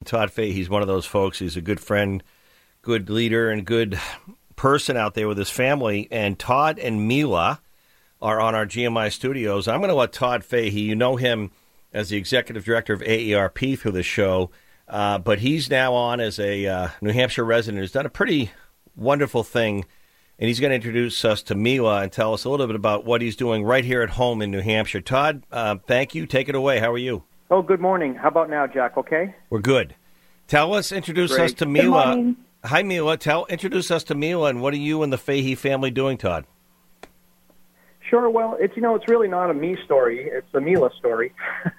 Todd Fahey, he's one of those folks. He's a good friend, good leader, and good person out there with his family. And Todd and Mila are on our GMI studios. I'm going to let Todd Fahey, you know him as the executive director of AARP through the show, but he's now on as a New Hampshire resident who's done a pretty wonderful thing. And he's going to introduce us to Mila and tell us a little bit about what he's doing right here at home in New Hampshire. Todd, thank you. Take it away. How are you? Oh, good morning. How about now, Jack? Okay? We're good. Introduce us to Mila. Good morning. Hi, Mila. Introduce us to Mila, and what are you and the Fahey family doing, Todd? Sure. Well, it's really not a me story. It's a Mila story.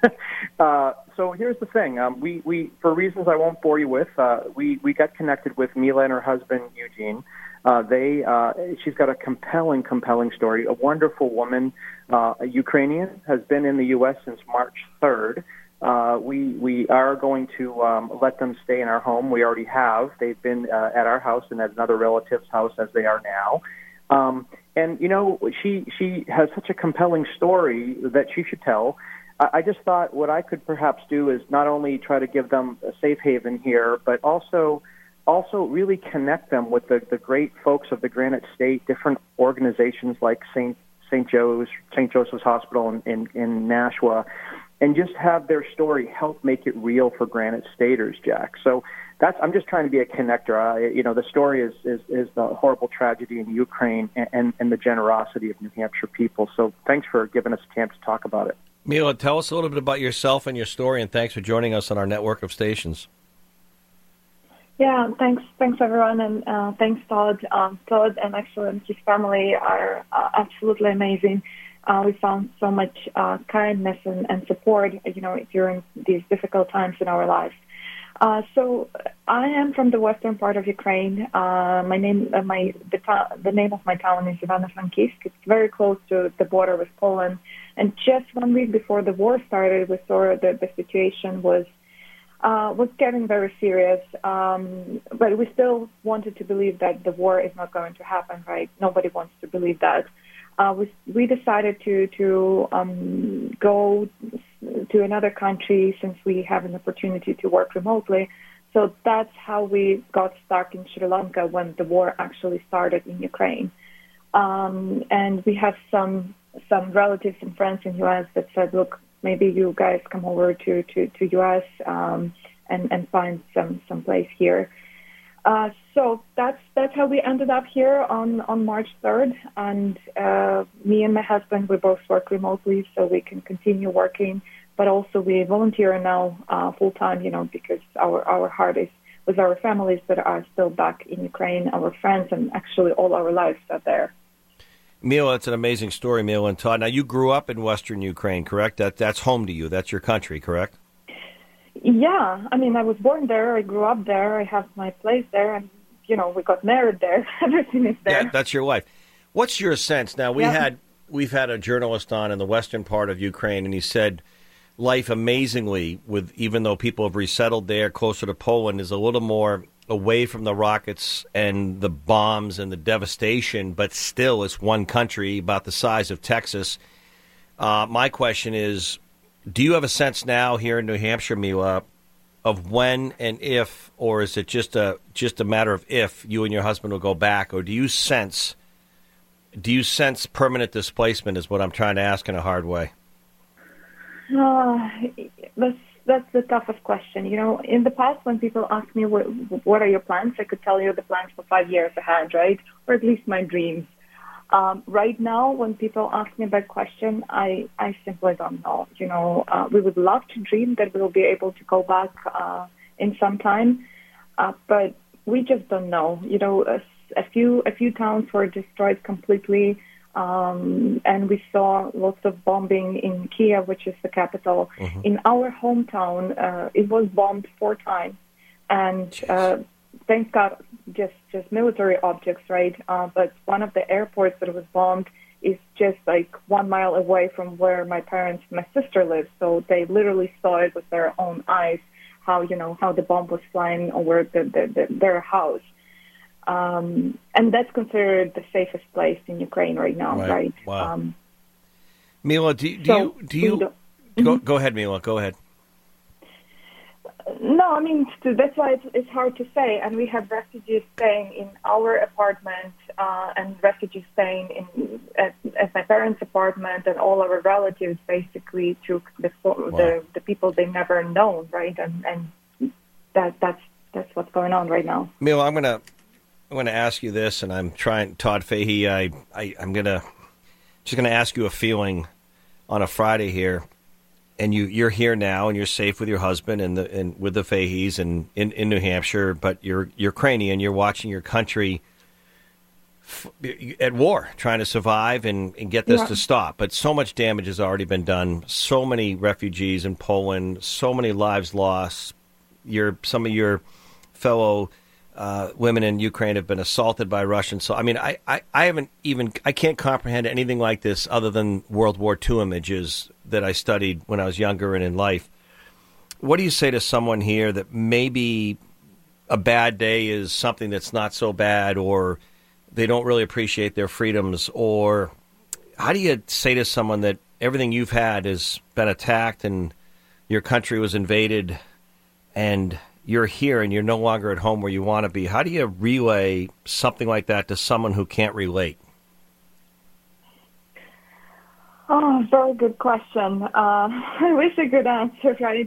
So here's the thing. We for reasons I won't bore you with, we got connected with Mila and her husband, Eugene. She's got a compelling story. A wonderful woman, a Ukrainian, has been in the U.S. since March 3rd. We are going to let them stay in our home. We already have. They've been at our house and at another relative's house as they are now. And she has such a compelling story that she should tell. I just thought what I could perhaps do is not only try to give them a safe haven here, but also really connect them with the great folks of the Granite State, different organizations like St. Joseph's Hospital in Nashua, and just have their story help make it real for Granite Staters, Jack. So I'm just trying to be a connector. The story is the horrible tragedy in Ukraine and the generosity of New Hampshire people. So thanks for giving us a chance to talk about it. Mila, tell us a little bit about yourself and your story, and thanks for joining us on our network of stations. Yeah, thanks everyone, and thanks Todd. Todd and actually his family are absolutely amazing. We found so much kindness and support, during these difficult times in our lives. So I am from the western part of Ukraine. The name of my town is Ivano-Frankivsk. It's very close to the border with Poland. And just 1 week before the war started, we saw that the situation was getting very serious. But we still wanted to believe that the war is not going to happen, right? Nobody wants to believe that. We decided to go to another country since we have an opportunity to work remotely. So that's how we got stuck in Sri Lanka when the war actually started in Ukraine. And we have some relatives and friends in U.S. that said, look, maybe you guys come over to U.S. And find some place here. So that's how we ended up here on March 3rd. And me and my husband, we both work remotely so we can continue working. But also we volunteer now full time, because our heart is with our families that are still back in Ukraine, our friends, and actually all our lives are there. Mila, it's an amazing story, Mila and Todd. Now, you grew up in Western Ukraine, correct? That's home to you. That's your country, correct? Yeah. I mean, I was born there. I grew up there. I have my place there. And, we got married there. Everything is there. Yeah, that's your wife. What's your sense? Now, we've had a journalist on in the western part of Ukraine, and he said life amazingly, even though people have resettled there closer to Poland, is a little more away from the rockets and the bombs and the devastation, but still it's one country about the size of Texas. My question is, do you have a sense now here in New Hampshire, Mila, of when and if, or is it just a matter of if you and your husband will go back, or do you sense permanent displacement is what I'm trying to ask in a hard way? That's the toughest question. In the past, when people ask me what are your plans, I could tell you the plans for 5 years ahead, right? Or at least my dreams. Right now, when people ask me that question, I simply don't know. We would love to dream that we'll be able to go back in some time, but we just don't know. A few towns were destroyed completely. And we saw lots of bombing in Kiev, which is the capital. Mm-hmm. In our hometown, it was bombed 4 times. And thank God, just military objects, right? But one of the airports that was bombed is just like 1 mile away from where my parents and my sister live. So they literally saw it with their own eyes, how the bomb was flying over their house. And that's considered the safest place in Ukraine right now, right? Wow. Mila, do you go ahead, Mila, go ahead. No, I mean, that's why it's hard to say. And we have refugees staying in our apartment and refugees staying at my parents' apartment, and all our relatives basically took the people they never known, right? And that's what's going on right now. Mila, I'm gonna ask you this, and I'm trying, Todd Fahey, I'm just gonna ask you a feeling on a Friday here. And you're here now, and you're safe with your husband and with the Faheys and in New Hampshire. But you're Ukrainian. You're watching your country at war, trying to survive and get this to stop. But so much damage has already been done. So many refugees in Poland. So many lives lost. Some of your fellow women in Ukraine have been assaulted by Russians. So I mean, I can't comprehend anything like this other than World War II images that I studied when I was younger and in life. What do you say to someone here that maybe a bad day is something that's not so bad, or they don't really appreciate their freedoms? Or how do you say to someone that everything you've had has been attacked and your country was invaded and you're here and you're no longer at home where you want to be? How do you relay something like that to someone who can't relate? Oh, very good question. I wish I could answer, right?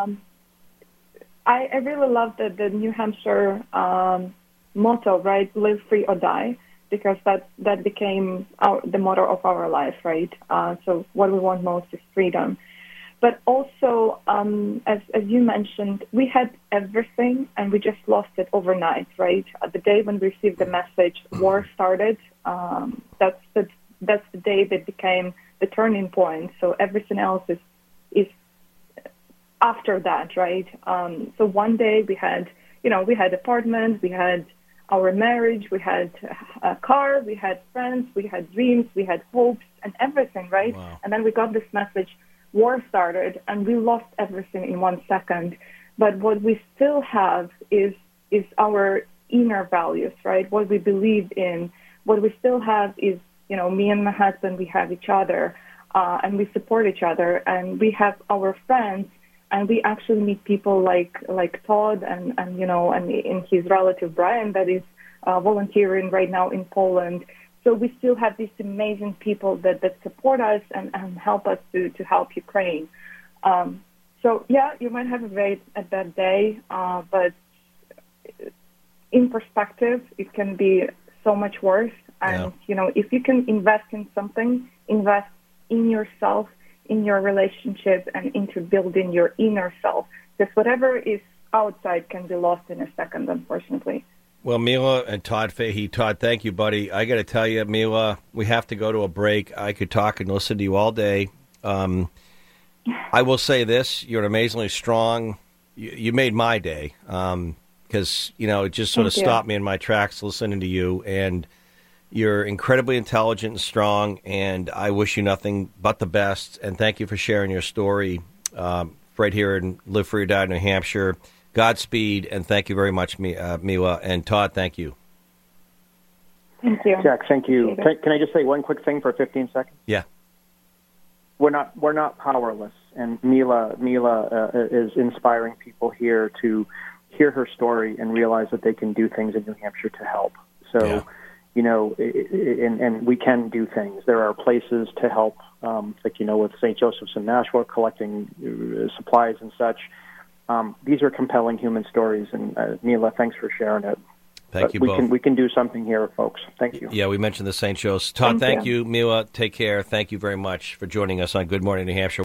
I really love the New Hampshire motto, right? Live free or die, because that became the motto of our life, right? So what we want most is freedom. But also, as you mentioned, we had everything and we just lost it overnight, right? The day when we received the message, war started, that's the day that became the turning point. So everything else is after that, right? So one day we had apartments, we had our marriage, we had a car, we had friends, we had dreams, we had hopes and everything, right? Wow. And then we got this message, war started, and we lost everything in 1 second. But what we still have is our inner values, right? What we believe in. What we still have is, me and my husband, we have each other, and we support each other, and we have our friends, and we actually meet people like Todd and in his relative Brian that is volunteering right now in Poland. So we still have these amazing people that support us and help us to help Ukraine. So yeah, you might have a bad day, but in perspective, it can be so much worse. And, if you can invest in something, invest in yourself, in your relationship, and into building your inner self. Because whatever is outside can be lost in a second, unfortunately. Well, Mila and Todd Fahey. Todd, thank you, buddy. I got to tell you, Mila, we have to go to a break. I could talk and listen to you all day. I will say this. You're amazingly strong. You made my day because, it just sort of stopped me in my tracks listening to you. And you're incredibly intelligent and strong, and I wish you nothing but the best. And thank you for sharing your story right here in Live Free or Die, New Hampshire. Godspeed, and thank you very much, Mila. And Todd, thank you. Thank you. Jack, thank you. Can I just say one quick thing for 15 seconds? Yeah. We're not powerless, and Mila is inspiring people here to hear her story and realize that they can do things in New Hampshire to help. So, and we can do things. There are places to help, with St. Joseph's in Nashua, collecting supplies and such. These are compelling human stories, and Mila, thanks for sharing it. Thank you both. We can do something here, folks. Thank you. Yeah, we mentioned the St. Joe's. Todd, thank you. Mila, take care. Thank you very much for joining us on Good Morning New Hampshire.